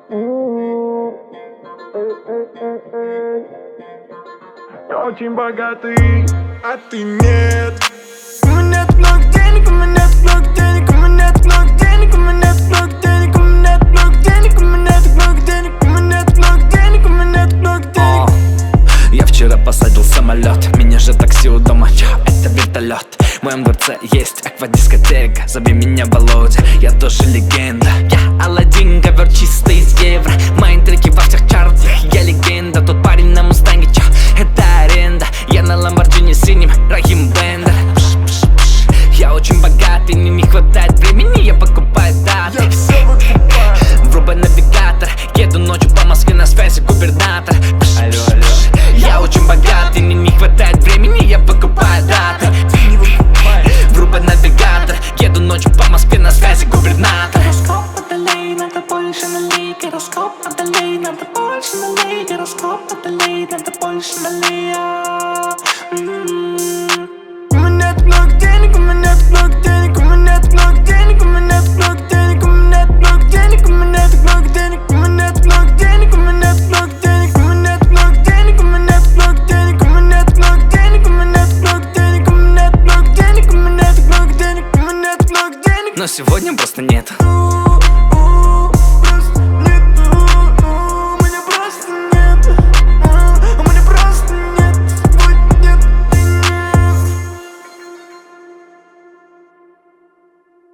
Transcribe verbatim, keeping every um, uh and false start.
Я очень богатый, а ты нет. У меня нет много денег, у меня нет много денег, у меня нет много денег, у меня нет много денег, у меня нет много денег, у меня нет много денег, у меня нет много денег, у меня нет много денег. Я вчера посадил самолет, меня же такси у дома, чё, это вертолет. В моем дворце есть аквадискотека, зови меня Володя, я тоже легенда. Я Аладдин, ковер чистый из евро, мои треки во всех чартах, я легенда. Тот парень на мустанге, чё, это аренда. Я на ламборджини синим, Рахим Бендер. Я очень богатый, мне не хватает времени, я покупаю даты. Я все выкупаю. Врубай навигатор, еду ночью по Москве, на связи губернатор. Алло, алло. Я очень богатый, мне не хватает времени, я покупаю даты. Врубай навигатор, еду ночью по Москве, на связи губернатор. Гороскоп водолей, надо больше налей. Гороскоп водолей, надо больше налей. Гороскоп водолей, надо больше налей.